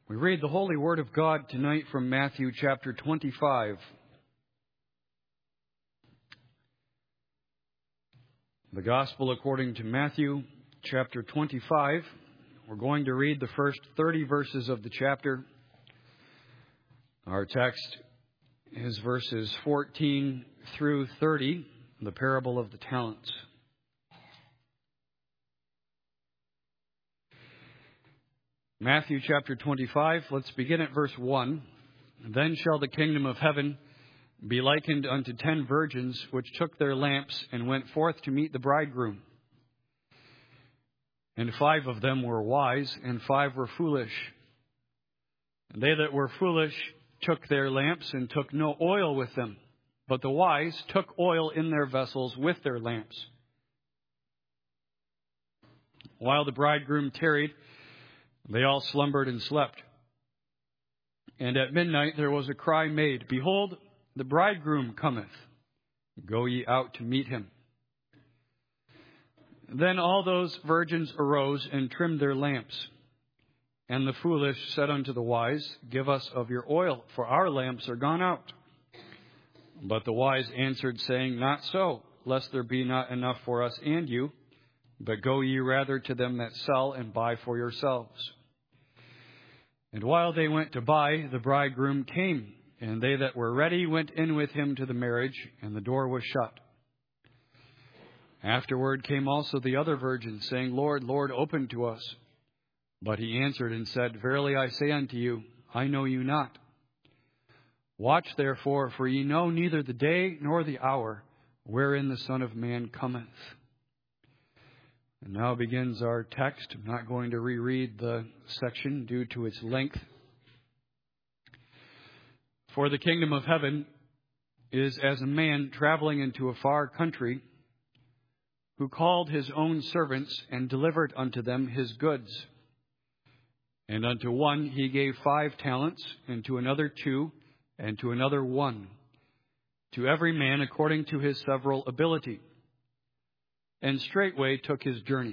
We read the Holy Word of God tonight from Matthew chapter 25. The Gospel according to Matthew chapter 25. We're going to read the first 30 verses of the chapter. Our text is verses 14 through 30, the parable of the talents. Matthew chapter 25, let's begin at verse 1. Then shall the kingdom of heaven be likened unto 10 virgins, which took their lamps and went forth to meet the bridegroom. And 5 of them were wise, and 5 were foolish. And they that were foolish took their lamps and took no oil with them. But the wise took oil in their vessels with their lamps. While the bridegroom tarried, they all slumbered and slept. And at midnight there was a cry made, Behold, the bridegroom cometh. Go ye out to meet him. Then all those virgins arose and trimmed their lamps. And the foolish said unto the wise, Give us of your oil, for our lamps are gone out. But the wise answered, saying, Not so, lest there be not enough for us and you, but go ye rather to them that sell, and buy for yourselves. And while they went to buy, the bridegroom came, and they that were ready went in with him to the marriage, and the door was shut. Afterward came also the other virgins, saying, Lord, Lord, open to us. But he answered and said, Verily I say unto you, I know you not. Watch therefore, for ye know neither the day nor the hour wherein the Son of Man cometh. And now begins our text. I'm not going to reread the section due to its length. For the kingdom of heaven is as a man traveling into a far country, who called his own servants and delivered unto them his goods. And unto one he gave 5 talents, and to another 2, and to another 1, to every man according to his several ability. And straightway took his journey.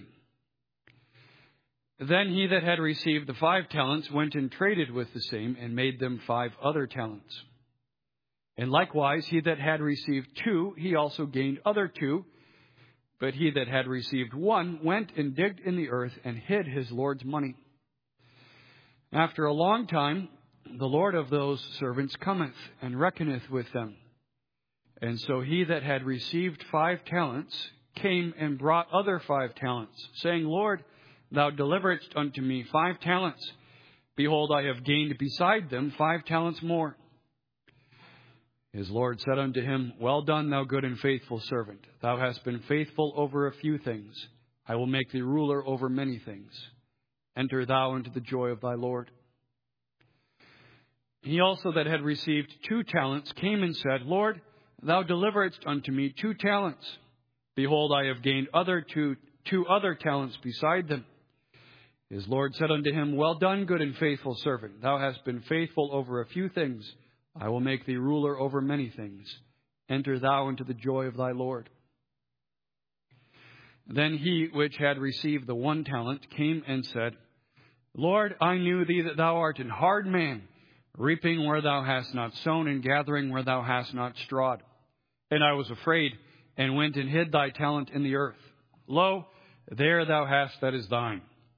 Then he that had received the 5 talents went and traded with the same, and made them 5 other talents. And likewise he that had received 2, he also gained other 2. But he that had received 1 went and digged in the earth, and hid his Lord's money. After a long time, the Lord of those servants cometh, and reckoneth with them. And so he that had received 5 talents came and brought other 5 talents, saying, Lord, thou deliveredst unto me 5 talents. Behold, I have gained beside them 5 talents more. His Lord said unto him, Well done, thou good and faithful servant. Thou hast been faithful over a few things. I will make thee ruler over many things. Enter thou into the joy of thy Lord. He also that had received 2 talents came and said, Lord, thou deliveredst unto me 2 talents. Behold, I have gained two other talents beside them. His Lord said unto him, Well done, good and faithful servant. Thou hast been faithful over a few things. I will make thee ruler over many things. Enter thou into the joy of thy Lord. Then he which had received the 1 talent came and said, Lord, I knew thee that thou art an hard man, reaping where thou hast not sown, and gathering where thou hast not strawed. And I was afraid, and went and hid thy talent in the earth. Lo, there thou hast that is thine.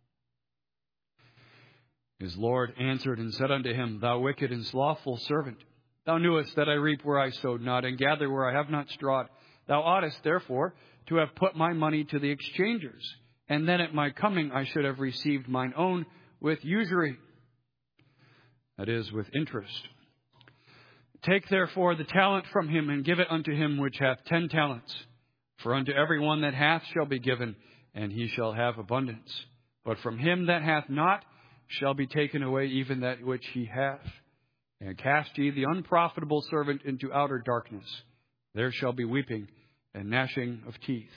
His Lord answered and said unto him, Thou wicked and slothful servant, thou knewest that I reap where I sowed not, and gather where I have not strawed. Thou oughtest therefore to have put my money to the exchangers, and then at my coming I should have received mine own with usury, that is, with interest. Take therefore the talent from him, and give it unto him which hath 10 talents. For unto every one that hath shall be given, and he shall have abundance. But from him that hath not shall be taken away even that which he hath. And cast ye the unprofitable servant into outer darkness. There shall be weeping and gnashing of teeth.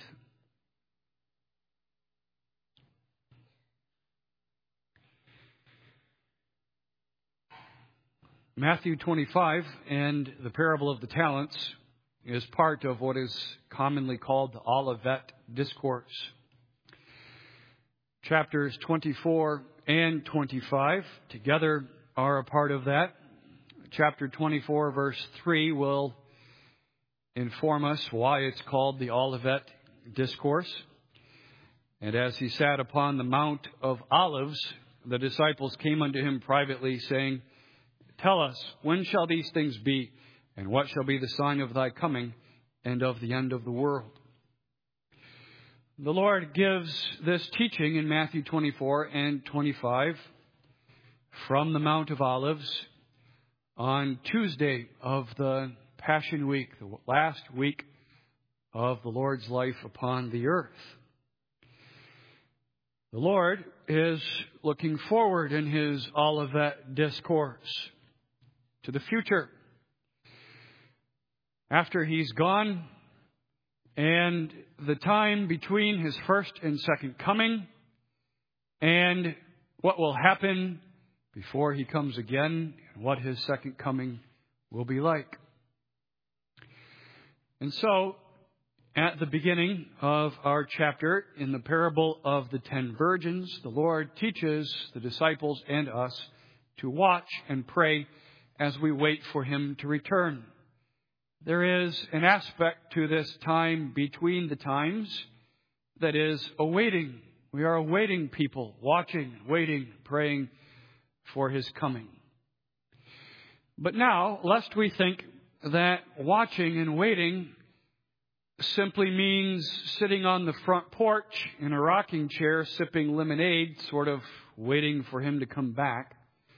Matthew 25 and the parable of the talents is part of what is commonly called the Olivet Discourse. Chapters 24 and 25 together are a part of that. Chapter 24, verse 3 will inform us why it's called the Olivet Discourse. And as he sat upon the Mount of Olives, the disciples came unto him privately, saying, Tell us, when shall these things be, and what shall be the sign of thy coming and of the end of the world? The Lord gives this teaching in Matthew 24 and 25 from the Mount of Olives on Tuesday of the Passion Week, the last week of the Lord's life upon the earth. The Lord is looking forward in his Olivet Discourse to the future. After he's gone, and the time between his first and second coming, and what will happen before he comes again, and what his second coming will be like. And so, at the beginning of our chapter, in the parable of the 10 virgins, the Lord teaches the disciples and us to watch and pray as we wait for him to return. There is an aspect to this time between the times that is awaiting. We are awaiting people, watching, waiting, praying for his coming. But now, lest we think that watching and waiting simply means sitting on the front porch in a rocking chair, sipping lemonade, sort of waiting for him to come back.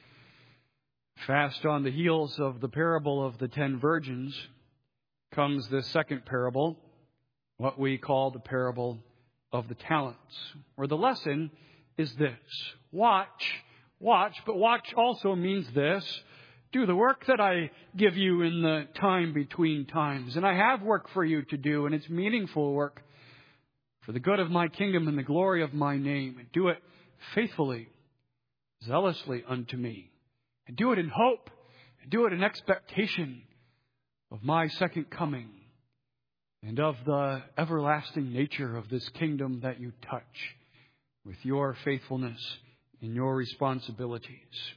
Fast on the heels of the parable of the 10 virgins comes the second parable, what we call the parable of the talents, where the lesson is this: watch, but watch also means this: do the work that I give you in the time between times. And I have work for you to do, and it's meaningful work for the good of my kingdom and the glory of my name. And do it faithfully, zealously unto me. And do it in hope, and do it in expectation of my second coming and of the everlasting nature of this kingdom that you touch with your faithfulness and your responsibilities.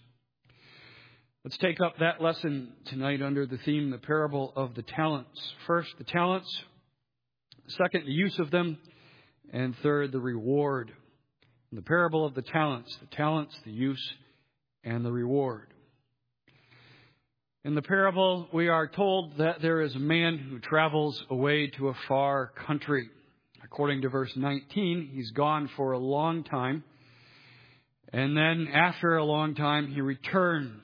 Let's take up that lesson tonight under the theme, the parable of the talents. First, the talents. Second, the use of them. And third, the reward. The parable of the talents, the use, and the reward. In the parable, we are told that there is a man who travels away to a far country. According to verse 19, he's gone for a long time. And then after a long time, he returns.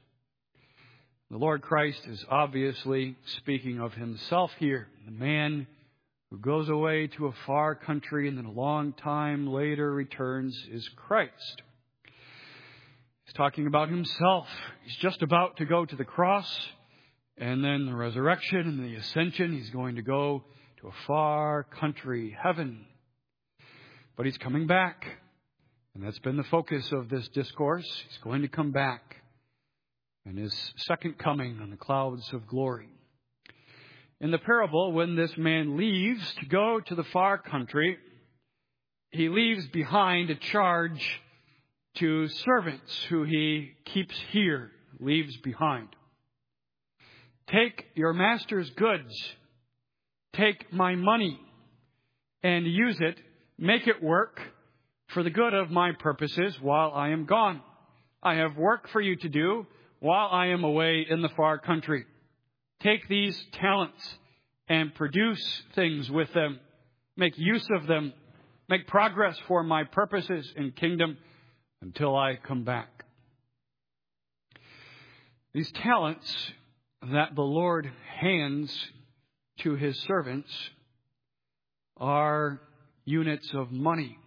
The Lord Christ is obviously speaking of himself here. The man who goes away to a far country and then a long time later returns is Christ. He's talking about himself. He's just about to go to the cross, and then the resurrection and the ascension. He's going to go to a far country, heaven. But he's coming back. And that's been the focus of this discourse. He's going to come back. And his second coming on the clouds of glory. In the parable, when this man leaves to go to the far country, he leaves behind a charge to servants who he keeps here, leaves behind. Take your master's goods, take my money, and use it, make it work for the good of my purposes while I am gone. I have work for you to do while I am away in the far country. Take these talents and produce things with them. Make use of them. Make progress for my purposes in kingdom until I come back. These talents that the Lord hands to his servants are units of money.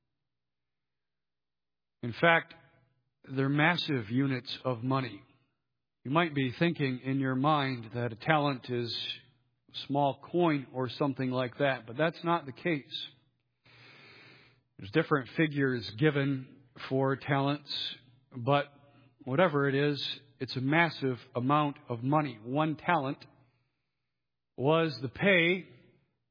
In fact, they're massive units of money. You might be thinking in your mind that a talent is a small coin or something like that, but that's not the case. There's different figures given for talents, but whatever it is, it's a massive amount of money. 1 talent was the pay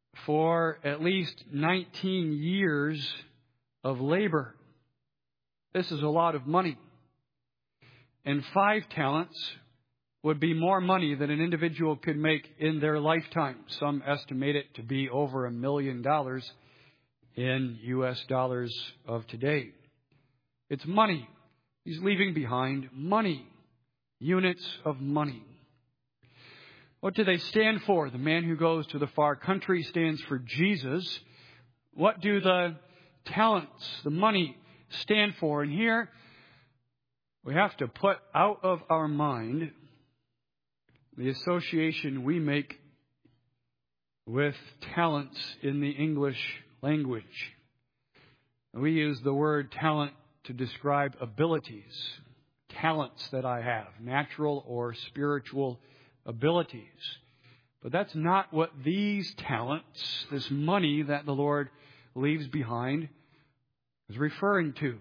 for at least 19 years of labor. This is a lot of money. And 5 talents would be more money than an individual could make in their lifetime. Some estimate it to be over $1 million in U.S. dollars of today. It's money. He's leaving behind money. Units of money. What do they stand for? The man who goes to the far country stands for Jesus. What do the talents, the money, stand for? And here we have to put out of our mind the association we make with talents in the English language. We use the word talent to describe abilities, talents that I have, natural or spiritual abilities. But that's not what these talents, this money that the Lord leaves behind, is referring to.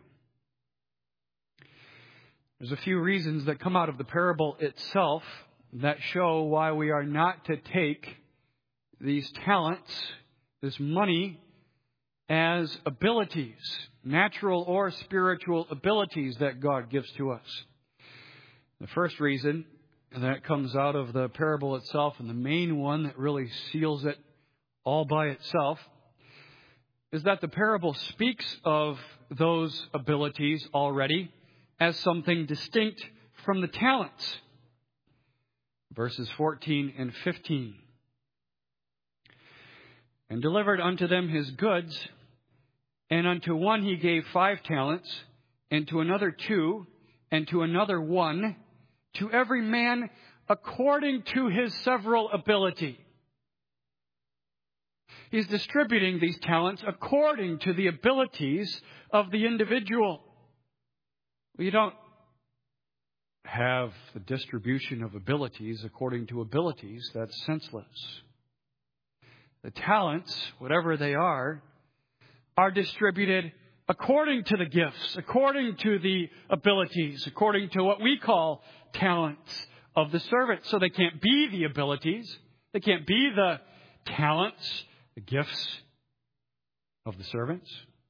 There's a few reasons that come out of the parable itself that show why we are not to take these talents, this money, as abilities, natural or spiritual abilities that God gives to us. The first reason that comes out of the parable itself, and the main one that really seals it all by itself, is that the parable speaks of those abilities already as something distinct from the talents. Verses 14 and 15. And delivered unto them his goods, and unto one he gave 5 talents, and to another 2, and to another 1, to every man according to his several ability. He's distributing these talents according to the abilities of the individual. You don't have the distribution of abilities according to abilities. That's senseless. The talents, whatever they are distributed according to the gifts, according to the abilities, according to what we call talents of the servant. So they can't be the abilities. They can't be the talents, the gifts of the servants.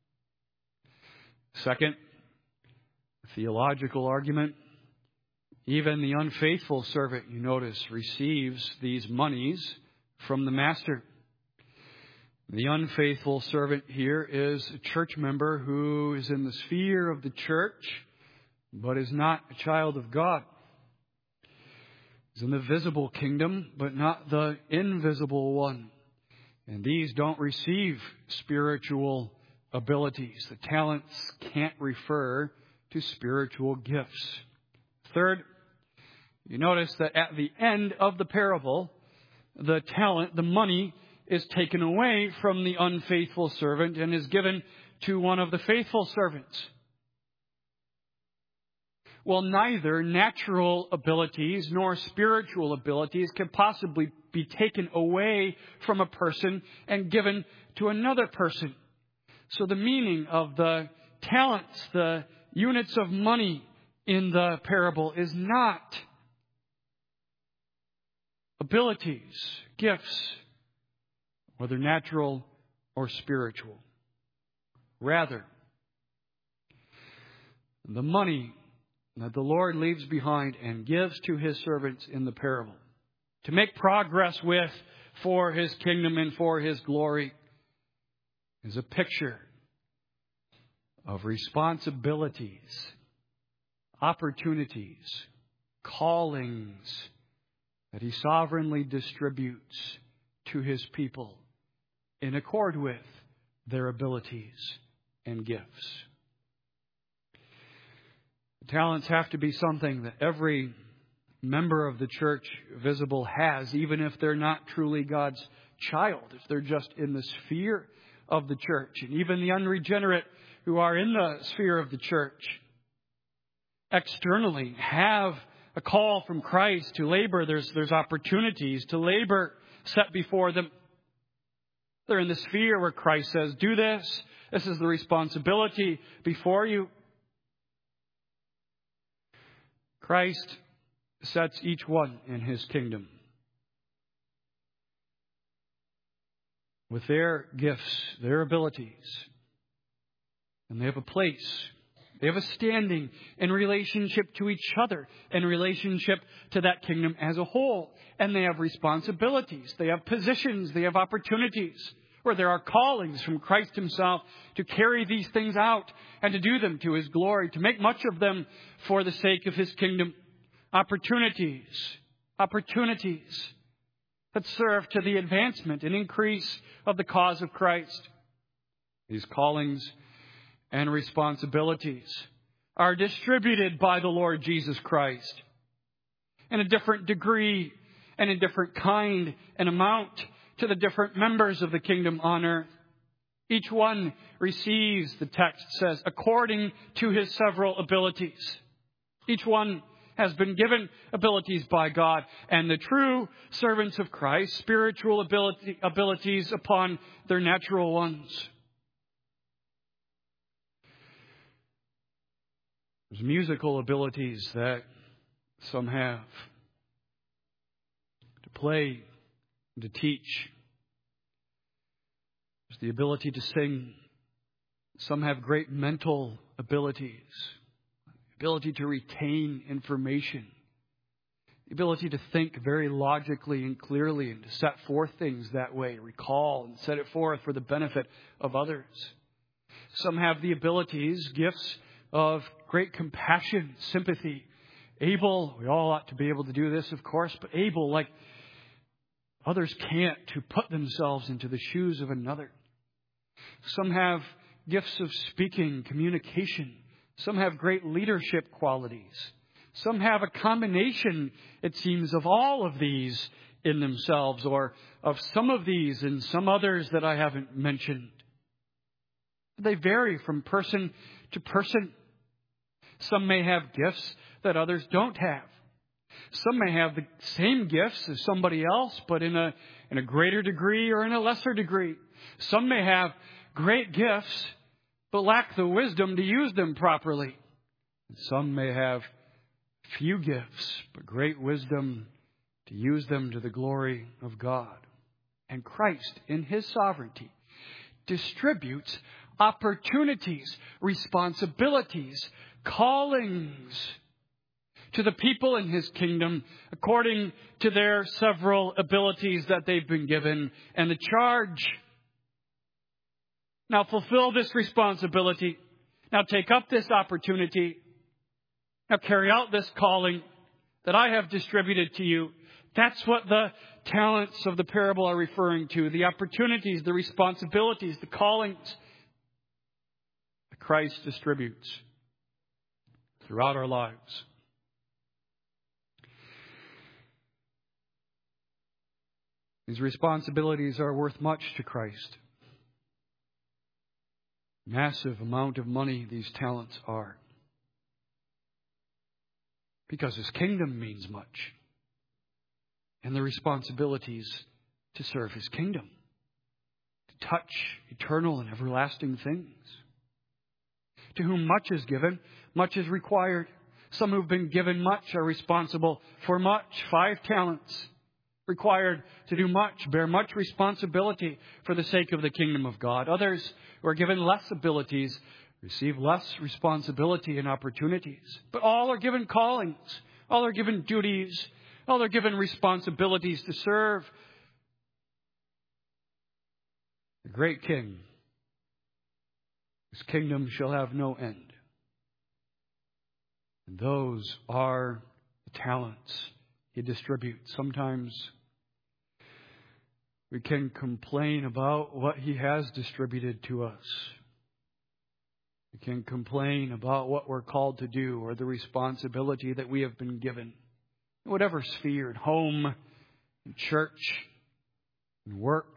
Second, theological argument. Even the unfaithful servant, you notice, receives these monies from the master. The unfaithful servant here is a church member who is in the sphere of the church, but is not a child of God. He's in the visible kingdom, but not the invisible one. And these don't receive spiritual abilities. The talents can't refer to spiritual gifts. Third, you notice that at the end of the parable, the talent, the money, is taken away from the unfaithful servant and is given to one of the faithful servants. Well, neither natural abilities nor spiritual abilities can possibly be taken away from a person and given to another person. So the meaning of the talents, the units of money in the parable is not abilities, gifts, whether natural or spiritual. Rather, the money that the Lord leaves behind and gives to his servants in the parable to make progress with for his kingdom and for his glory is a picture of responsibilities, opportunities, callings that he sovereignly distributes to his people in accord with their abilities and gifts. The talents have to be something that every member of the church visible has, even if they're not truly God's child, if they're just in the sphere of the church. And even the unregenerate who are in the sphere of the church externally have a call from Christ to labor. There's opportunities to labor set before them. They're in the sphere where Christ says, do this. This is the responsibility before you. Christ sets each one in his kingdom with their gifts, their abilities. And they have a place They have a standing in relationship to each other, in relationship to that kingdom as a whole. And they have responsibilities. They have positions. They have opportunities. Where there are callings from Christ himself to carry these things out and to do them to his glory, to make much of them for the sake of his kingdom. Opportunities that serve to the advancement and increase of the cause of Christ. These callings and responsibilities are distributed by the Lord Jesus Christ in a different degree and a different kind and amount to the different members of the kingdom on earth. Each one receives, the text says, according to his several abilities. Each one has been given abilities by God, and the true servants of Christ, spiritual abilities upon their natural ones. There's musical abilities that some have, to play, to teach. There's the ability to sing. Some have great mental abilities, ability to retain information, the ability to think very logically and clearly and to set forth things that way, recall and set it forth for the benefit of others. Some have the abilities, gifts of great compassion, sympathy, able, we all ought to be able to do this, of course, but able, like others can't, to put themselves into the shoes of another. Some have gifts of speaking, communication. Some have great leadership qualities. Some have a combination, it seems, of all of these in themselves, or of some of these and some others that I haven't mentioned. They vary from person to person. Some may have gifts that others don't have. Some may have the same gifts as somebody else, but in a greater degree or in a lesser degree. Some may have great gifts, but lack the wisdom to use them properly. And some may have few gifts, but great wisdom to use them to the glory of God. And Christ, in his sovereignty, distributes opportunities, responsibilities, callings to the people in his kingdom according to their several abilities that they've been given and the charge. Now fulfill this responsibility. Now take up this opportunity. Now carry out this calling that I have distributed to you. That's what the talents of the parable are referring to. The opportunities, the responsibilities, the callings that Christ distributes throughout our lives. These responsibilities are worth much to Christ. Massive amount of money these talents are. Because his kingdom means much. And the responsibilities to serve his kingdom. To touch eternal and everlasting things. To whom much is given, much is required. Some who've been given much are responsible for much. 5 talents. Required to do much, bear much responsibility for the sake of the kingdom of God. Others who are given less abilities receive less responsibility and opportunities. But all are given callings. All are given duties. All are given responsibilities to serve the great King, whose kingdom shall have no end. And those are the talents he distributes. Sometimes we can complain about what he has distributed to us. We can complain about what we're called to do or the responsibility that we have been given. In whatever sphere, in home, in church, in work.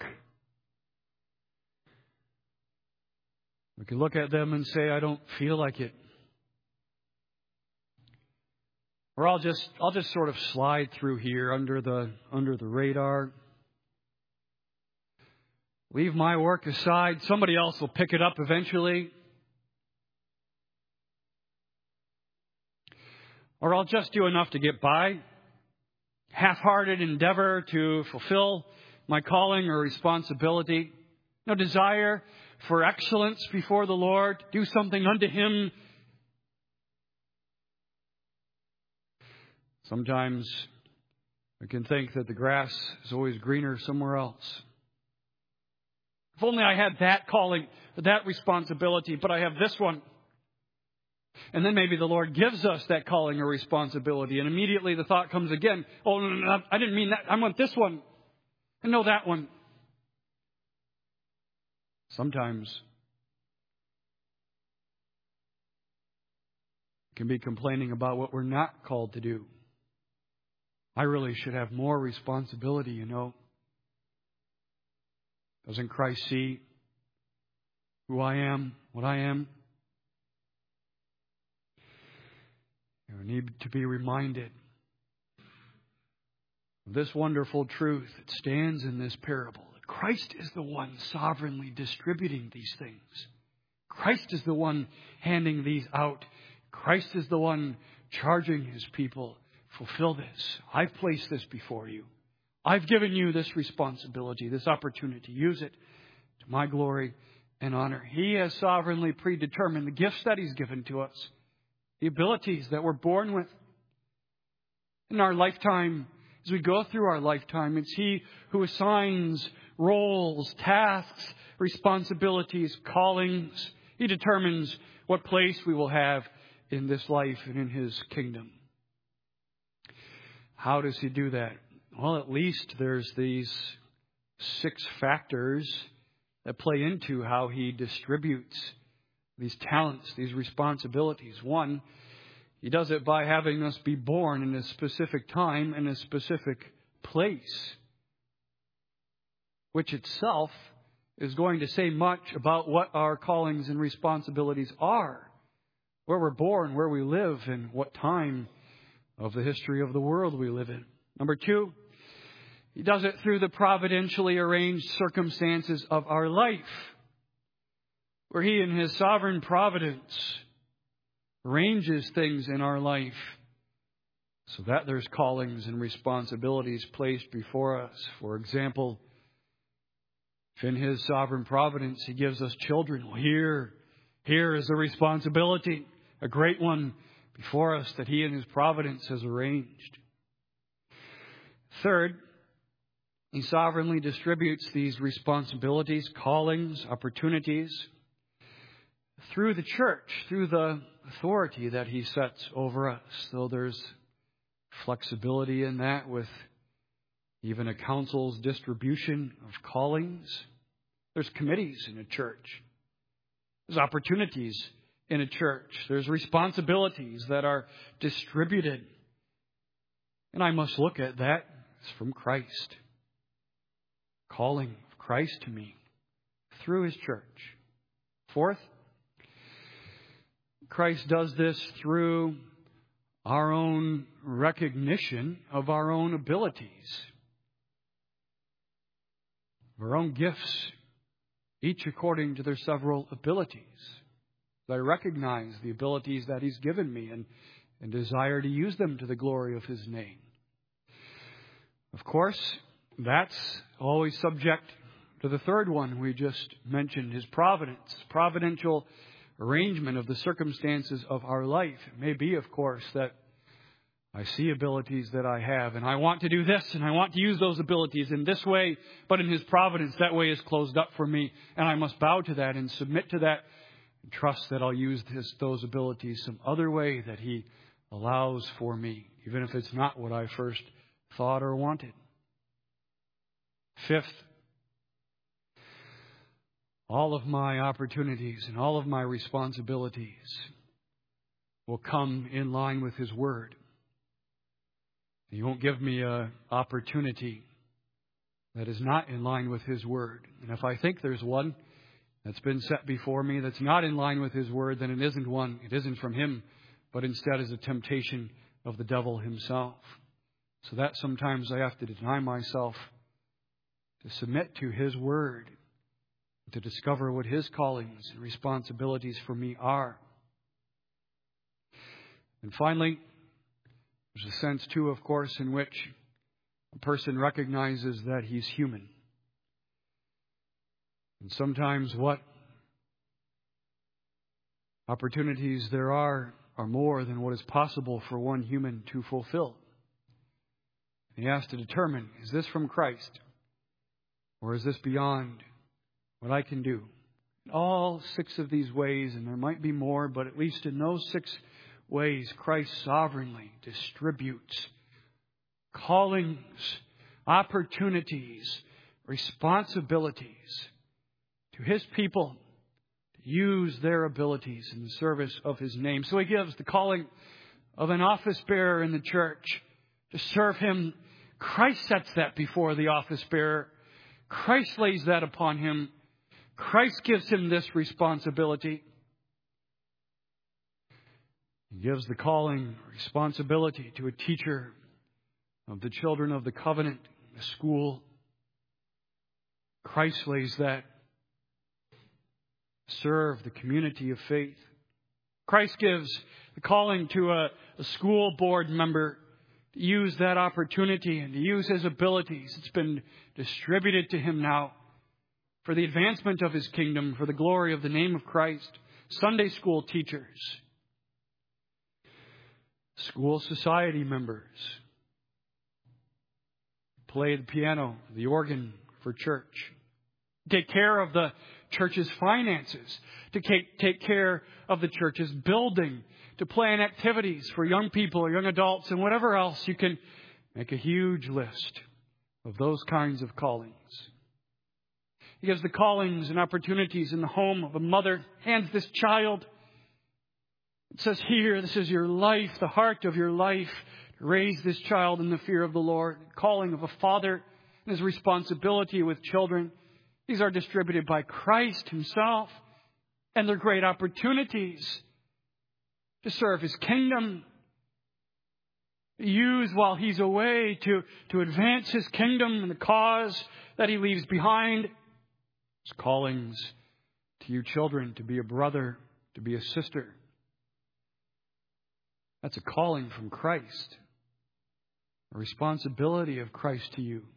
We can look at them and say, I don't feel like it. Or I'll just sort of slide through here under the radar. Leave my work aside. Somebody else will pick it up eventually. Or I'll just do enough to get by. Half-hearted endeavor to fulfill my calling or responsibility. No desire for excellence before the Lord. Do something unto him Sometimes we can think that the grass is always greener somewhere else. If only I had that calling, that responsibility, but I have this one. And then maybe the Lord gives us that calling or responsibility, and immediately the thought comes again, oh, no, I didn't mean that. I want this one. And no, that one. Sometimes we can be complaining about what we're not called to do. I really should have more responsibility, you know. Doesn't Christ see who I am, what I am? We need to be reminded of this wonderful truth that stands in this parable. That Christ is the one sovereignly distributing these things. Christ is the one handing these out. Christ is the one charging His people, fulfill this. I've placed this before you. I've given you this responsibility, this opportunity. Use it to my glory and honor. He has sovereignly predetermined the gifts that He's given to us, the abilities that we're born with. In our lifetime, as we go through our lifetime, it's He who assigns roles, tasks, responsibilities, callings. He determines what place we will have in this life and in His kingdom. How does He do that? Well, at least there's these 6 factors that play into how He distributes these talents, these responsibilities. 1, He does it by having us be born in a specific time and a specific place, which itself is going to say much about what our callings and responsibilities are, where we're born, where we live, and what time of the history of the world we live in. Number 2, He does it through the providentially arranged circumstances of our life, where He in His sovereign providence arranges things in our life so that there's callings and responsibilities placed before us. For example, if in His sovereign providence He gives us children, well, here is a responsibility, a great one before us that He in His providence has arranged. Third, He sovereignly distributes these responsibilities, callings, opportunities through the church, through the authority that He sets over us. So there's flexibility in that with even a council's distribution of callings. There's committees in a church. There's opportunities in a church. There's responsibilities that are distributed. And I must look at that as from Christ. Calling of Christ to me through His church. Fourth, Christ does this through our own recognition of our own abilities, our own gifts, each according to their several abilities. I recognize the abilities that He's given me and desire to use them to the glory of His name. Of course, that's always subject to the third one we just mentioned, His providence, providential arrangement of the circumstances of our life. It may be, of course, that I see abilities that I have, and I want to do this, and I want to use those abilities in this way, but in His providence, that way is closed up for me, and I must bow to that and submit to that, and trust that I'll use those abilities some other way that He allows for me, even if it's not what I first thought or wanted. Fifth, all of my opportunities and all of my responsibilities will come in line with His Word. He won't give me an opportunity that is not in line with His Word. And if I think there's one that's been set before me that's not in line with His Word, then it isn't one. It isn't from Him, but instead is a temptation of the devil himself. So that sometimes I have to deny myself to submit to His Word, to discover what His callings and responsibilities for me are. And finally, there's a sense too, of course, in which a person recognizes that he's human. And sometimes what opportunities there are more than what is possible for one human to fulfill. He has to determine, is this from Christ? Or is this beyond what I can do? All 6 of these ways, and there might be more, but at least in those 6 ways, Christ sovereignly distributes callings, opportunities, responsibilities to His people to use their abilities in the service of His name. So He gives the calling of an office bearer in the church to serve Him. Christ sets that before the office bearer. Christ lays that upon him. Christ gives him this responsibility. He gives the calling, responsibility to a teacher of the children of the covenant, the school. Christ lays that. Serve the community of faith. Christ gives the calling to a school board member to use that opportunity and to use his abilities. It's been distributed to him now for the advancement of His kingdom, for the glory of the name of Christ. Sunday school teachers, school society members, play the piano, the organ for church, take care of the church's finances, to take care of the church's building, to plan activities for young people or young adults and whatever else. You can make a huge list of those kinds of callings. He gives the callings and opportunities in the home of a mother, hands this child. It says here, this is your life, the heart of your life, to raise this child in the fear of the Lord. The calling of a father and his responsibility with children. These are distributed by Christ Himself, and they're great opportunities to serve His kingdom, use while He's away to advance His kingdom and the cause that He leaves behind. His callings to you children to be a brother, to be a sister. That's a calling from Christ, a responsibility of Christ to you.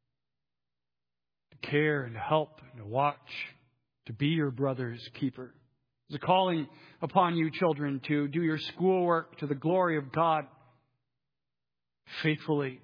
To care and to help and to watch, to be your brother's keeper. There's a calling upon you children to do your schoolwork to the glory of God faithfully.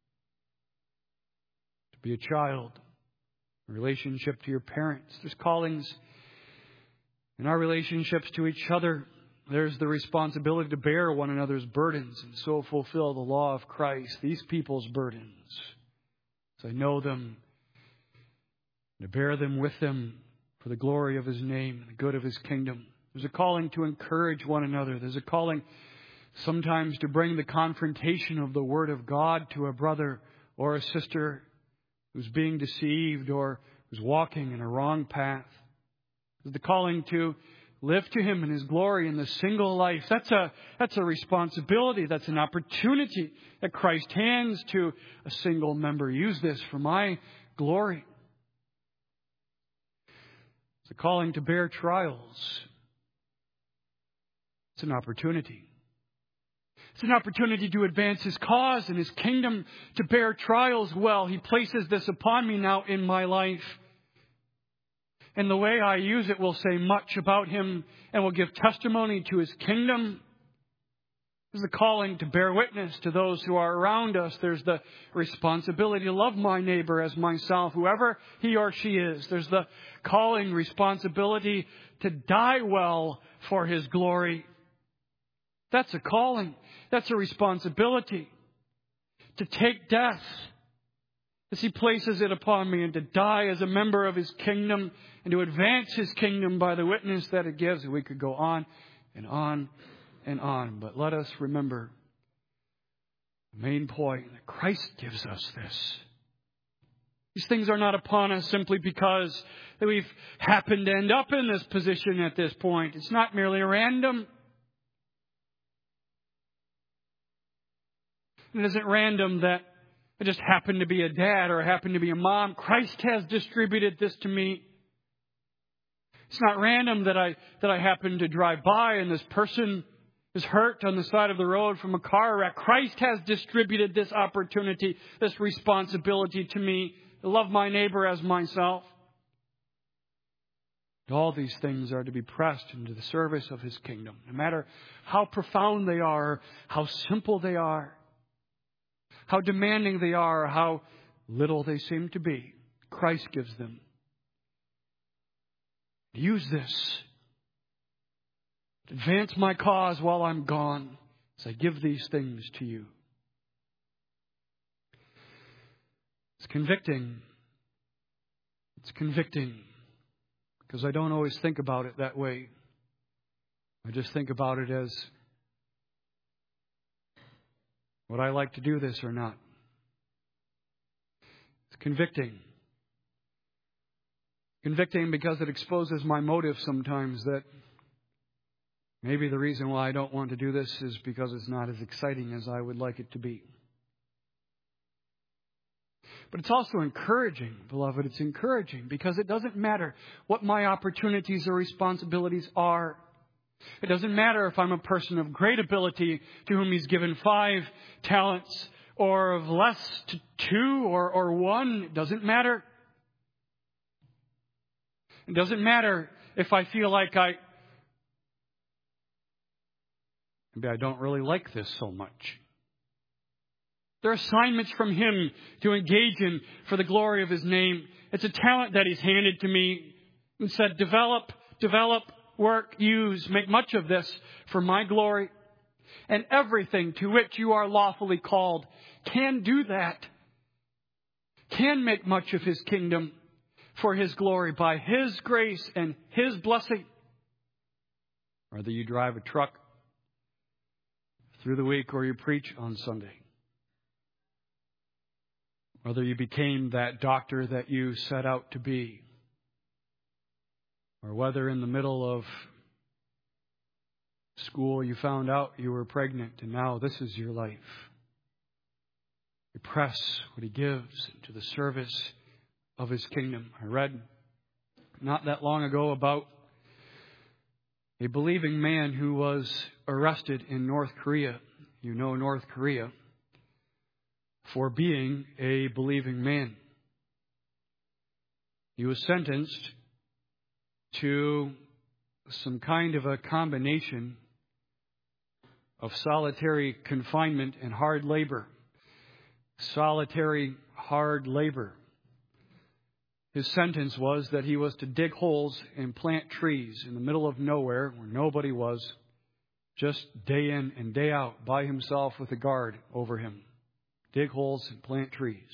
To be a child, a relationship to your parents. There's callings in our relationships to each other. There's the responsibility to bear one another's burdens and so fulfill the law of Christ, these people's burdens. As I know them, to bear them with them for the glory of His name and the good of His kingdom. There's a calling to encourage one another. There's a calling sometimes to bring the confrontation of the Word of God to a brother or a sister who's being deceived or who's walking in a wrong path. There's the calling to live to Him in His glory in the single life. That's a responsibility. That's an opportunity that Christ hands to a single member. Use this for my glory. It's a calling to bear trials. It's an opportunity. It's an opportunity to advance His cause and His kingdom, to bear trials well. He places this upon me now in my life. And the way I use it will say much about Him and will give testimony to His kingdom. There's the calling to bear witness to those who are around us. There's the responsibility to love my neighbor as myself, whoever he or she is. There's the calling, responsibility to die well for His glory. That's a calling. That's a responsibility. To take death as He places it upon me, and to die as a member of His kingdom and to advance His kingdom by the witness that it gives. We could go on and on and on. But let us remember the main point, that Christ gives us this. These things are not upon us simply because that we've happened to end up in this position at this point. It's not merely random. It isn't random that I just happen to be a dad or I happen to be a mom. Christ has distributed this to me. It's not random that I happen to drive by and this person is hurt on the side of the road from a car wreck. Christ has distributed this opportunity, this responsibility to me to love my neighbor as myself. All these things are to be pressed into the service of His kingdom, no matter how profound they are, how simple they are, how demanding they are, how little they seem to be, Christ gives them. Use this. Advance my cause while I'm gone as I give these things to you. It's convicting. It's convicting because I don't always think about it that way. I just think about it as, would I like to do this or not? It's convicting. Convicting because it exposes my motive sometimes, that maybe the reason why I don't want to do this is because it's not as exciting as I would like it to be. But it's also encouraging, beloved. It's encouraging because it doesn't matter what my opportunities or responsibilities are. It doesn't matter if I'm a person of great ability to whom He's given 5 talents, or of less to 2 or 1. It doesn't matter. It doesn't matter if I feel like maybe I don't really like this so much. They're assignments from Him to engage in for the glory of His name. It's a talent that He's handed to me and said, develop, work, use, make much of this for my glory. And everything to which you are lawfully called can do that. Can make much of His kingdom for His glory by His grace and His blessing. Whether you drive a truck through the week or you preach on Sunday. Whether you became that doctor that you set out to be. Or whether in the middle of school you found out you were pregnant and now this is your life. You press what He gives into the service of His kingdom. I read not that long ago about a believing man who was arrested in North Korea. You know North Korea. For being a believing man. He was sentenced to some kind of a combination of solitary confinement and hard labor. Solitary hard labor. His sentence was that he was to dig holes and plant trees in the middle of nowhere where nobody was, just day in and day out by himself with a guard over him. Dig holes and plant trees.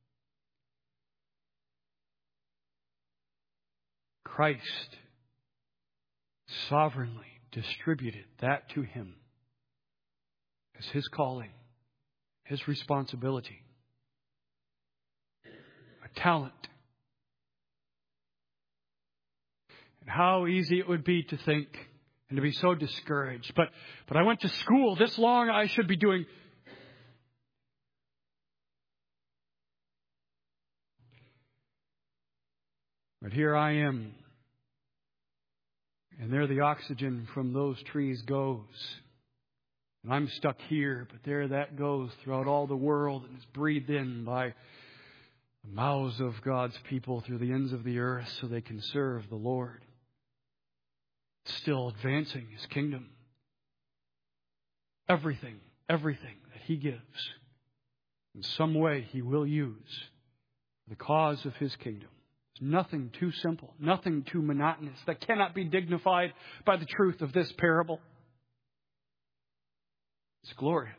Christ sovereignly distributed that to him as his calling, his responsibility, a talent. And how easy it would be to think and to be so discouraged. But I went to school this long, I should be doing. But here I am. And there the oxygen from those trees goes. And I'm stuck here, but there that goes throughout all the world and is breathed in by the mouths of God's people through the ends of the earth so they can serve the Lord. Still advancing His kingdom. Everything that He gives, in some way He will use for the cause of His kingdom. There's nothing too simple, nothing too monotonous that cannot be dignified by the truth of this parable. It's glorious.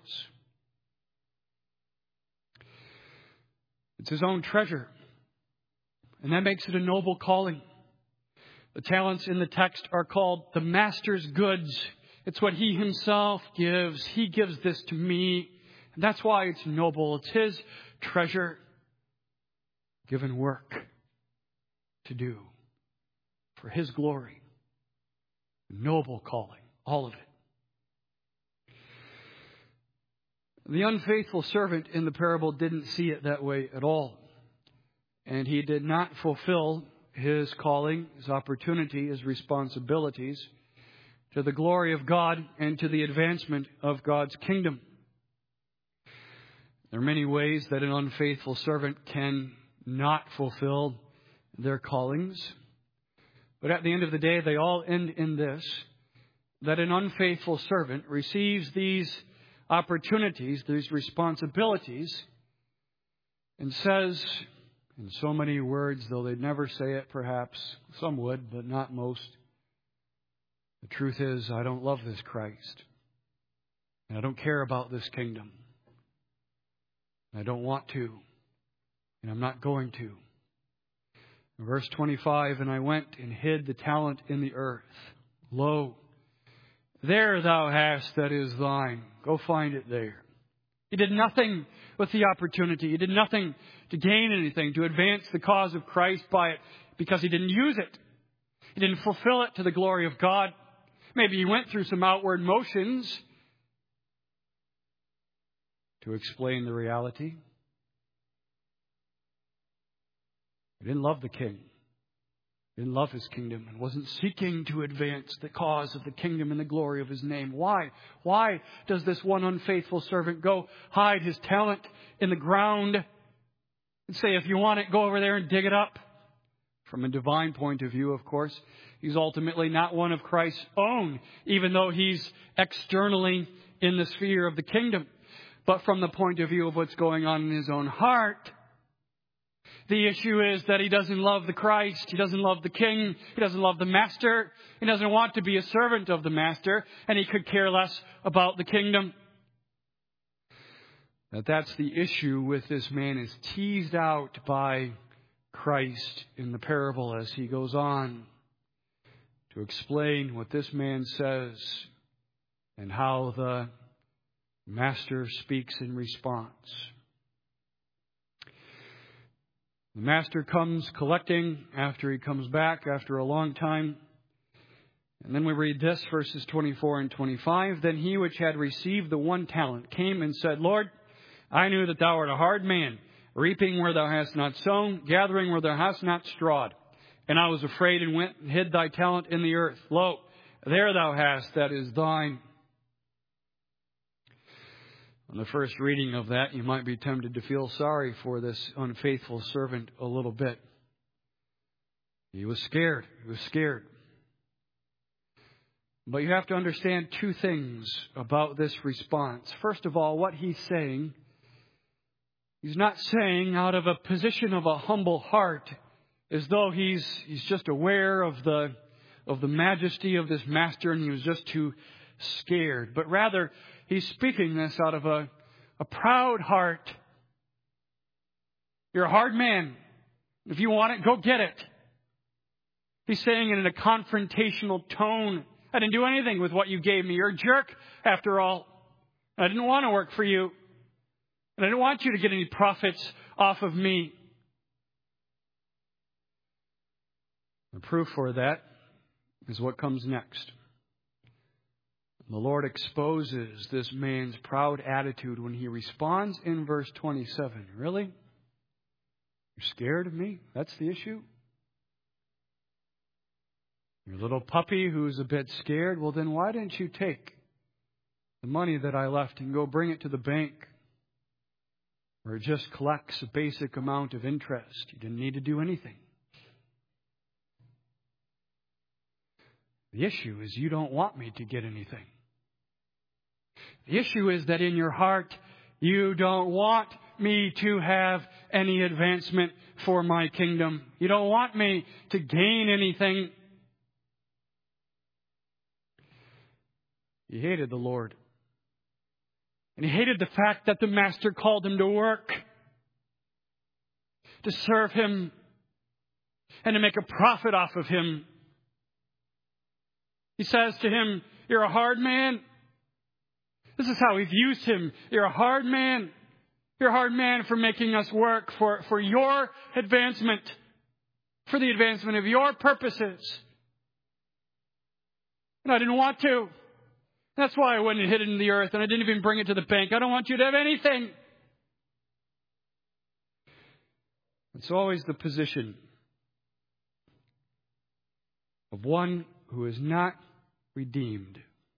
It's His own treasure. And that makes it a noble calling. The talents in the text are called the Master's goods. It's what He Himself gives. He gives this to me. And that's why it's noble. It's His treasure. Given work to do for His glory. Noble calling. All of it. The unfaithful servant in the parable didn't see it that way at all. And he did not fulfill his calling, his opportunity, his responsibilities to the glory of God and to the advancement of God's kingdom. There are many ways that an unfaithful servant can not fulfill their callings. But at the end of the day, they all end in this, that an unfaithful servant receives these opportunities, these responsibilities, and says in so many words, though they'd never say it perhaps, some would, but not most, the truth is, I don't love this Christ. And I don't care about this kingdom. I don't want to. And I'm not going to. Verse 25, and I went and hid the talent in the earth. Lo, there thou hast that is thine. Go find it there. He did nothing with the opportunity. He did nothing to gain anything, to advance the cause of Christ by it, because he didn't use it. He didn't fulfill it to the glory of God. Maybe he went through some outward motions to explain the reality. He didn't love the king. He didn't love his kingdom and wasn't seeking to advance the cause of the kingdom and the glory of his name. Why? Why does this one unfaithful servant go hide his talent in the ground and say, if you want it, go over there and dig it up? From a divine point of view, of course, he's ultimately not one of Christ's own, even though he's externally in the sphere of the kingdom. But from the point of view of what's going on in his own heart, the issue is that he doesn't love the Christ. He doesn't love the King. He doesn't love the Master. He doesn't want to be a servant of the Master. And he could care less about the kingdom. That's the issue with this man, is teased out by Christ in the parable as he goes on to explain what this man says and how the Master speaks in response. The Master comes collecting after he comes back after a long time. And then we read this, verses 24 and 25. Then he which had received the 1 talent came and said, Lord, I knew that thou art a hard man, reaping where thou hast not sown, gathering where thou hast not strawed. And I was afraid and went and hid thy talent in the earth. Lo, there thou hast that is thine. On the first reading of that, you might be tempted to feel sorry for this unfaithful servant a little bit. He was scared. He was scared. But you have to understand 2 things about this response. First of all, what he's saying, he's not saying out of a position of a humble heart, as though he's just aware of the majesty of this Master and he was just too scared. But rather, he's speaking this out of a proud heart. You're a hard man. If you want it, go get it. He's saying it in a confrontational tone. I didn't do anything with what you gave me. You're a jerk, after all. I didn't want to work for you. And I didn't want you to get any profits off of me. The proof for that is what comes next. The Lord exposes this man's proud attitude when he responds in verse 27. Really? You're scared of me? That's the issue? Your little puppy who's a bit scared? Well, then why didn't you take the money that I left and go bring it to the bank, where it just collects a basic amount of interest? You didn't need to do anything. The issue is you don't want me to get anything. The issue is that in your heart, you don't want me to have any advancement for my kingdom. You don't want me to gain anything. He hated the Lord. And he hated the fact that the Master called him to work, to serve him, and to make a profit off of him. He says to him, you're a hard man. This is how he views him. You're a hard man. You're a hard man for making us work for your advancement, for the advancement of your purposes. And I didn't want to. That's why I went and hid it in the earth, and I didn't even bring it to the bank. I don't want you to have anything. It's always the position of one who is not redeemed.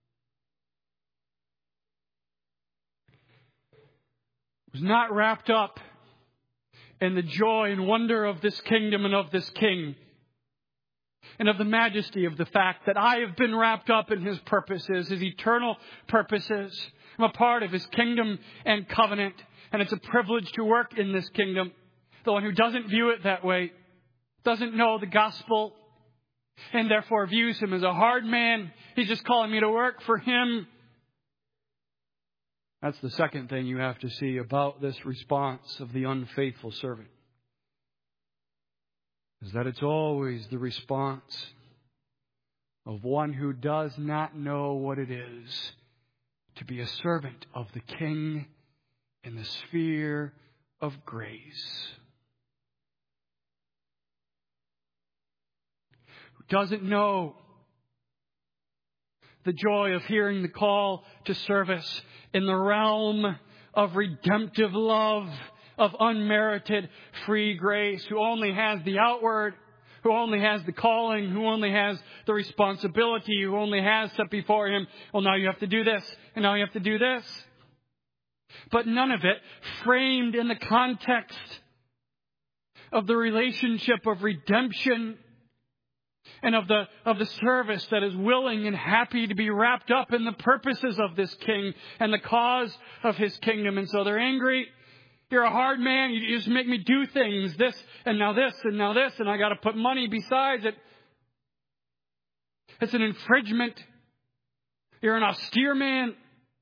Was not wrapped up in the joy and wonder of this kingdom and of this king, and of the majesty of the fact that I have been wrapped up in his purposes, his eternal purposes. I'm a part of his kingdom and covenant. And it's a privilege to work in this kingdom. The one who doesn't view it that way, doesn't know the gospel, and therefore views him as a hard man. He's just calling me to work for him. That's the second thing you have to see about this response of the unfaithful servant. Is that it's always the response of one who does not know what it is to be a servant of the King in the sphere of grace. Who doesn't know the joy of hearing the call to service in the realm of redemptive love, of unmerited free grace, who only has the outward, who only has the calling, who only has the responsibility, who only has set before him, well, now you have to do this, and now you have to do this. But none of it framed in the context of the relationship of redemption and of the service that is willing and happy to be wrapped up in the purposes of this king and the cause of his kingdom. And so they're angry. You're a hard man. You just make me do things, this and now this and now this, and I got to put money besides it. It's an infringement. You're an austere man.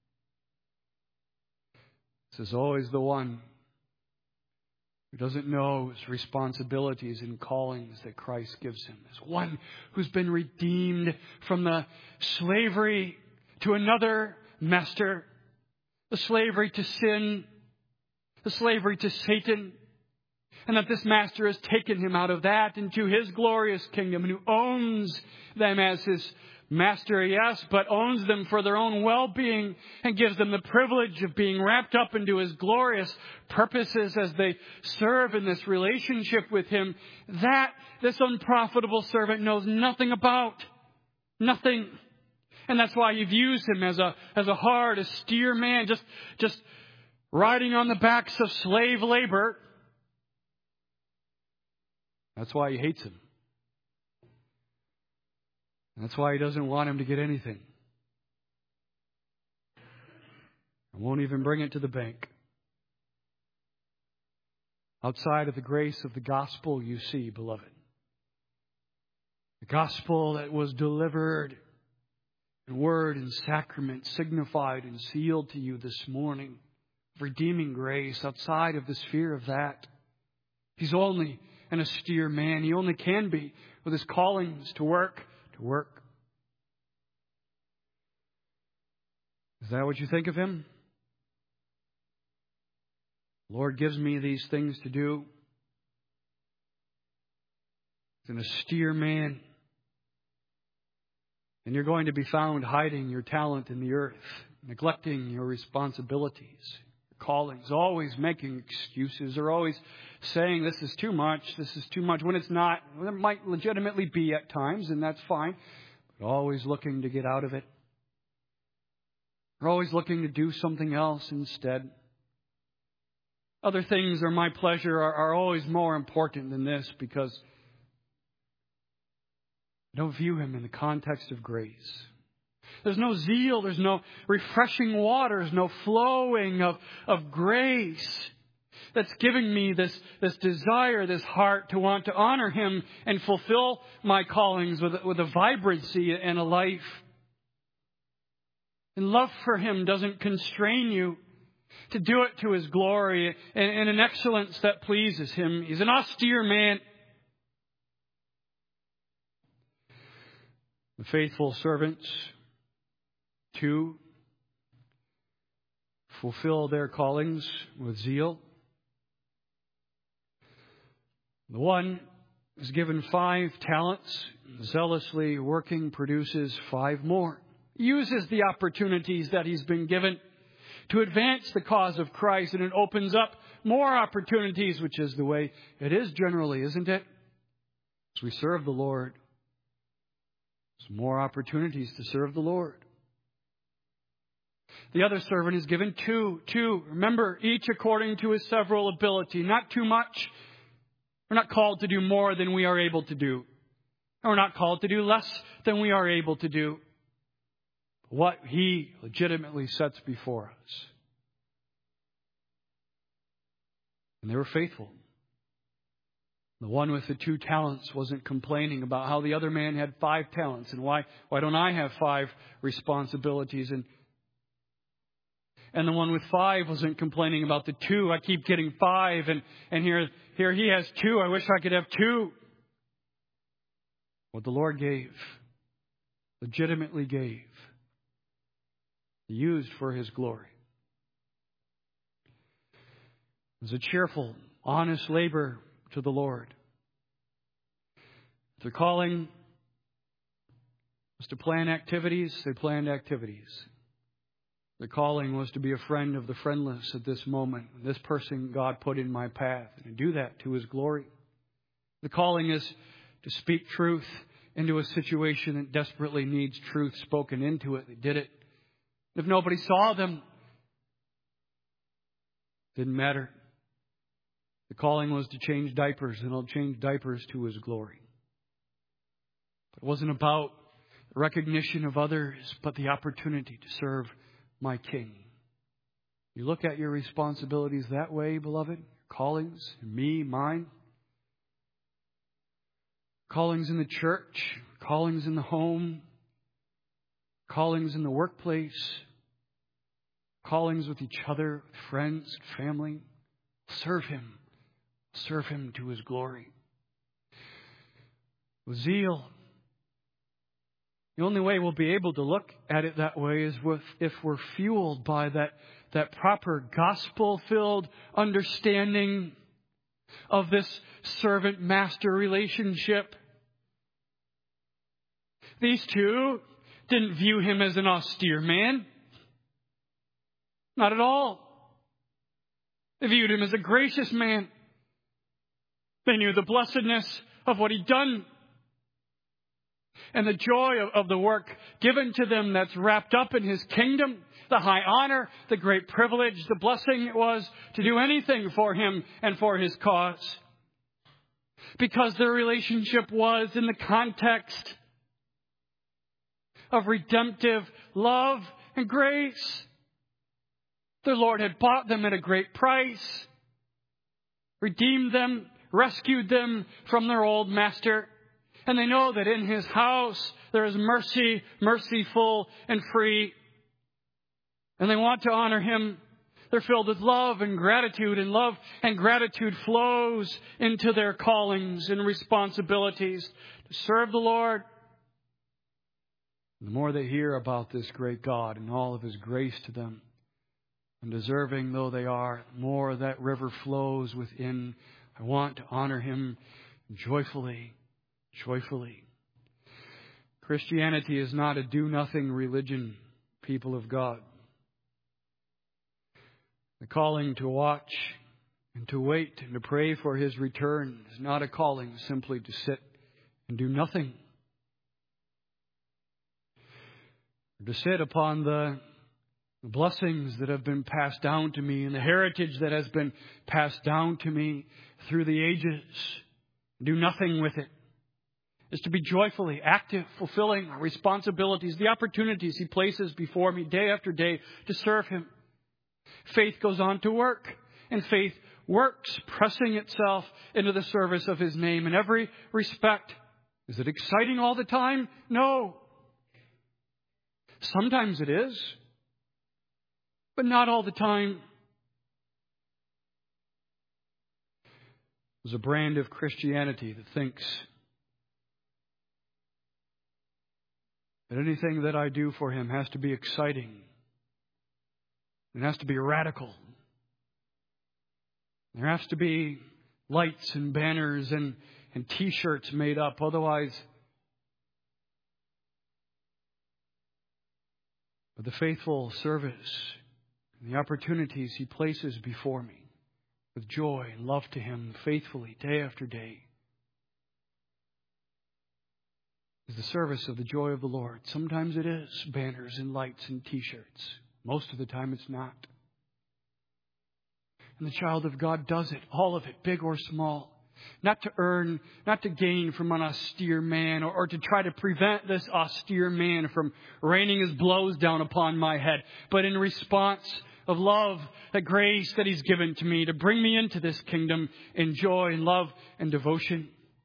This is always the one who doesn't know his responsibilities and callings that Christ gives him. As one who's been redeemed from the slavery to another master, the slavery to sin, the slavery to Satan, and that this master has taken him out of that into his glorious kingdom, and who owns them as his master, yes, but owns them for their own well-being and gives them the privilege of being wrapped up into his glorious purposes as they serve in this relationship with him. That this unprofitable servant knows nothing about. Nothing. And that's why he views him as a hard, austere man, just riding on the backs of slave labor. That's why he hates him. That's why he doesn't want him to get anything. I won't even bring it to the bank. Outside of the grace of the gospel, you see, beloved. The gospel that was delivered in word and sacrament, signified and sealed to you this morning. Redeeming grace outside of the sphere of that. He's only an austere man. He only can be with his callings to work. Is that what you think of him? The Lord gives me these things to do. He's an austere man. And you're going to be found hiding your talent in the earth, neglecting your responsibilities, your callings, always making excuses, or always saying this is too much, when it's not. Well, it might legitimately be at times, and that's fine, but always looking to get out of it. We're always looking to do something else instead. Other things or my pleasure are always more important than this, because I don't view him in the context of grace. There's no zeal, there's no refreshing waters, no flowing of grace that's giving me this desire, this heart to want to honor him and fulfill my callings with a vibrancy and a life. And love for him doesn't constrain you to do it to his glory and an excellence that pleases him. He's an austere man. The faithful servants, 2, fulfill their callings with zeal. The one is given 5 talents, zealously working produces 5 more. Uses the opportunities that he's been given to advance the cause of Christ, and it opens up more opportunities, which is the way it is generally, isn't it? As we serve the Lord, there's more opportunities to serve the Lord. The other servant is given 2. Remember, each according to his several ability, not too much. We're not called to do more than we are able to do. And we're not called to do less than we are able to do. What he legitimately sets before us. And they were faithful. The one with the 2 talents wasn't complaining about how the other man had 5 talents and why don't I have 5 responsibilities. And the one with 5 wasn't complaining about the 2. I keep getting 5 and here he has 2. I wish I could have 2. What the Lord gave, legitimately gave, used for His glory. It was a cheerful, honest labor to the Lord. Their calling was to plan activities. They planned activities. Their calling was to be a friend of the friendless at this moment. This person God put in my path, and to do that to His glory. The calling is to speak truth into a situation that desperately needs truth spoken into it. They did it. If nobody saw them, didn't matter. The calling was to change diapers, and I'll change diapers to His glory. But it wasn't about recognition of others, but the opportunity to serve my King. You look at your responsibilities that way, beloved. Callings, me, mine. Callings in the church, callings in the home, callings in the workplace, callings with each other, friends, family. Serve Him. Serve Him to His glory. With zeal. The only way we'll be able to look at it that way is if we're fueled by that proper gospel-filled understanding of this servant-master relationship. These 2 didn't view Him as an austere man. Not at all. They viewed Him as a gracious man. They knew the blessedness of what He'd done. And the joy of the work given to them that's wrapped up in His kingdom. The high honor, the great privilege, the blessing it was to do anything for Him and for His cause. Because their relationship was in the context of redemptive love and grace. The Lord had bought them at a great price, redeemed them, rescued them from their old master. And they know that in His house there is mercy, merciful and free. And they want to honor Him. They're filled with love and love and gratitude flows into their callings and responsibilities to serve the Lord. The more they hear about this great God and all of His grace to them, undeserving though they are, the more that river flows within. I want to honor Him joyfully, joyfully. Christianity is not a do-nothing religion, people of God. The calling to watch and to wait and to pray for His return is not a calling simply to sit and do nothing. To sit upon the blessings that have been passed down to me and the heritage that has been passed down to me through the ages. Do nothing with it. Is to be joyfully active, fulfilling our responsibilities, the opportunities He places before me day after day to serve Him. Faith goes on to work, and faith works, pressing itself into the service of His name in every respect. Is it exciting all the time? No. Sometimes it is, but not all the time. There's a brand of Christianity that thinks that anything that I do for Him has to be exciting. It has to be radical. There has to be lights and banners and T-shirts made up. Otherwise, but the faithful service and the opportunities He places before me with joy and love to Him faithfully day after day is the service of the joy of the Lord. Sometimes it is banners and lights and T-shirts. Most of the time it's not. And the child of God does it, all of it, big or small. Not to earn, not to gain from an austere man or to try to prevent this austere man from raining his blows down upon my head, but in response of love, that grace that He's given to me to bring me into this kingdom in joy and love and devotion.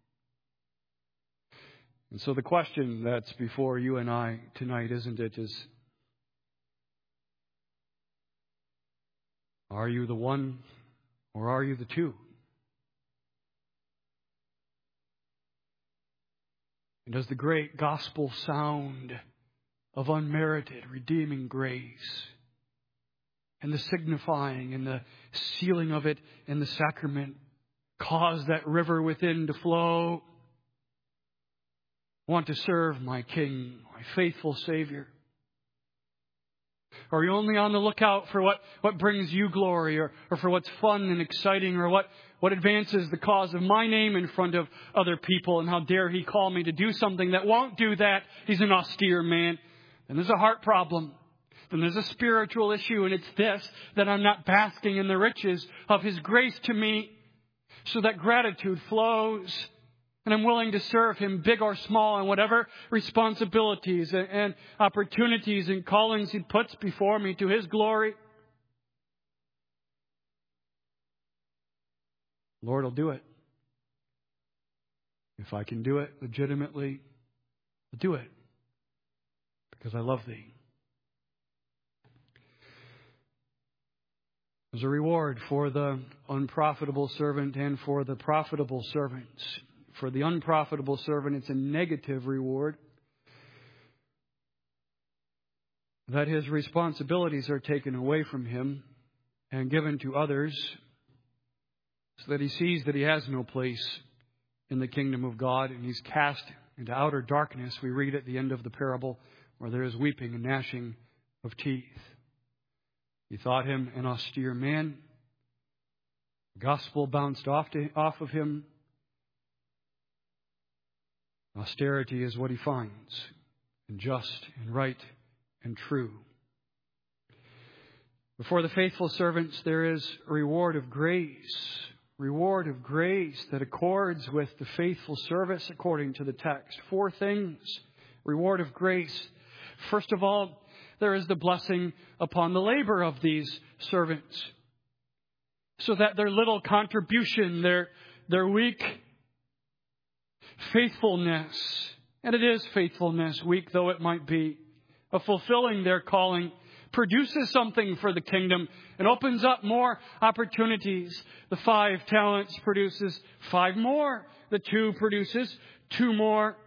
And so the question that's before you and I tonight, isn't it, is, are you the one or are you the two? And does the great gospel sound of unmerited, redeeming grace and the signifying and the sealing of it in the sacrament cause that river within to flow? I want to serve my King, my faithful Savior. Are you only on the lookout for what brings you glory, or for what's fun and exciting, or what advances the cause of my name in front of other people? And how dare he call me to do something that won't do that? He's an austere man. Then there's a heart problem. Then there's a spiritual issue, and it's this, that I'm not basking in the riches of His grace to me, so that gratitude flows. And I'm willing to serve Him, big or small, and whatever responsibilities and opportunities and callings He puts before me to His glory. Lord will do it. If I can do it legitimately, I'll do it. Because I love Thee. There's a reward for the unprofitable servant and for the profitable servants. For the unprofitable servant, it's a negative reward. That his responsibilities are taken away from him and given to others, so that he sees that he has no place in the kingdom of God, and he's cast into outer darkness. We read at the end of the parable, where there is weeping and gnashing of teeth. He thought him an austere man. The gospel bounced off of him. Austerity is what he finds, and just and right and true. Before the faithful servants, there is a reward of grace that accords with the faithful service according to the text. 4 things. Reward of grace. First of all, there is the blessing upon the labor of these servants, so that their little contribution, their weak faithfulness, and it is faithfulness, weak though it might be, of fulfilling their calling, produces something for the kingdom and opens up more opportunities. The 5 talents produces 5 more. The 2 produces 2 more.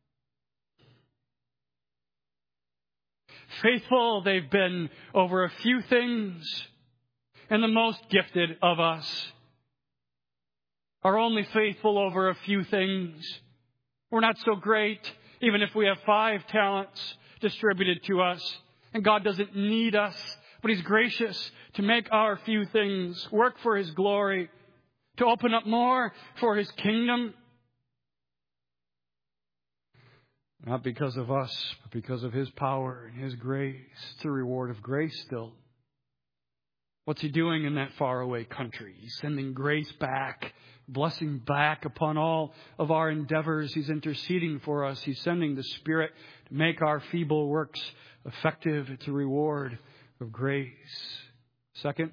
Faithful they've been over a few things, and the most gifted of us are only faithful over a few things. We're not so great, even if we have 5 talents distributed to us. And God doesn't need us, but He's gracious to make our few things work for His glory, to open up more for His kingdom. Not because of us, but because of His power and His grace. It's a reward of grace still. What's He doing in that faraway country? He's sending grace back, blessing back upon all of our endeavors. He's interceding for us. He's sending the Spirit to make our feeble works effective. It's a reward of grace. Second,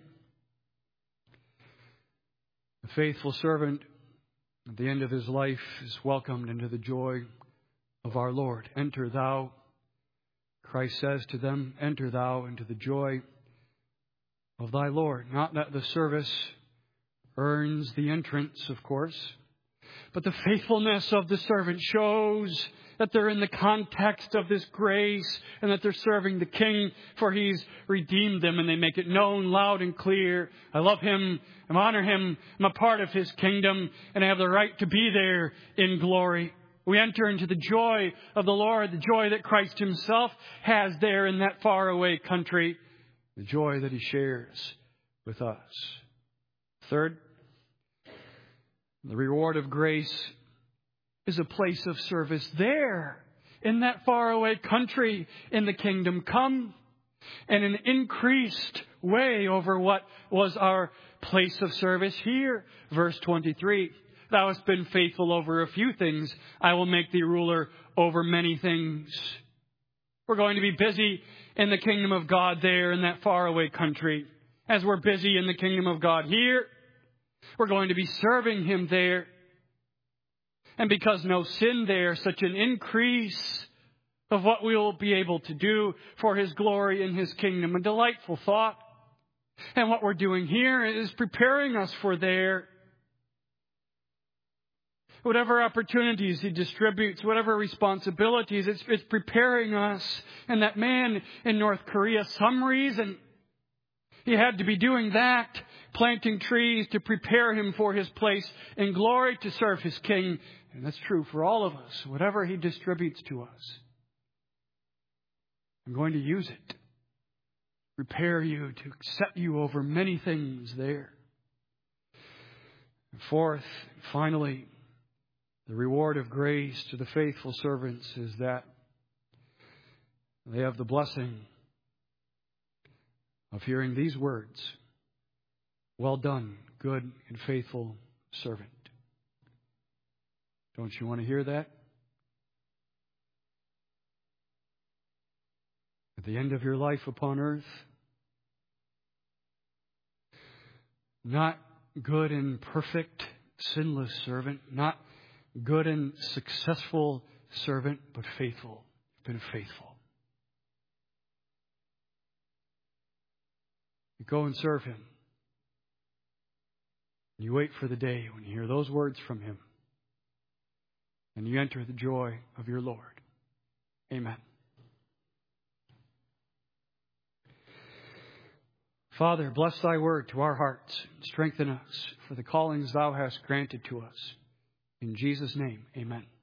the faithful servant at the end of his life is welcomed into the joy of our Lord. Enter thou, Christ says to them, enter thou into the joy of thy Lord. Not that the service earns the entrance, of course, but the faithfulness of the servant shows that they're in the context of this grace and that they're serving the King, for He's redeemed them, and they make it known loud and clear. I love Him. I honor Him. I'm a part of His kingdom, and I have the right to be there in glory. We enter into the joy of the Lord, the joy that Christ Himself has there in that faraway country, the joy that He shares with us. Third, the reward of grace is a place of service there in that faraway country in the kingdom come, and an increased way over what was our place of service here. Verse 23, thou hast been faithful over a few things, I will make thee ruler over many things. We're going to be busy in the kingdom of God there in that faraway country. as we're busy in the kingdom of God here. We're going to be serving Him there. And because no sin there, such an increase of what we will be able to do for His glory and His kingdom. A delightful thought. And what we're doing here is preparing us for there. Whatever opportunities He distributes, whatever responsibilities, it's preparing us. And that man in North Korea, some reason, he had to be doing that, planting trees to prepare him for his place in glory to serve his King. And that's true for all of us. Whatever He distributes to us, I'm going to use it. Prepare you to set you over many things there. And fourth, finally, the reward of grace to the faithful servants is that they have the blessing of hearing these words. Well done, good and faithful servant. Don't you want to hear that? At the end of your life upon earth, not good and perfect, sinless servant, not good and successful servant, but faithful. You've been faithful. You go and serve Him. You wait for the day when you hear those words from Him. And you enter the joy of your Lord. Amen. Father, bless Thy word to our hearts. Strengthen us for the callings Thou hast granted to us. In Jesus' name, amen.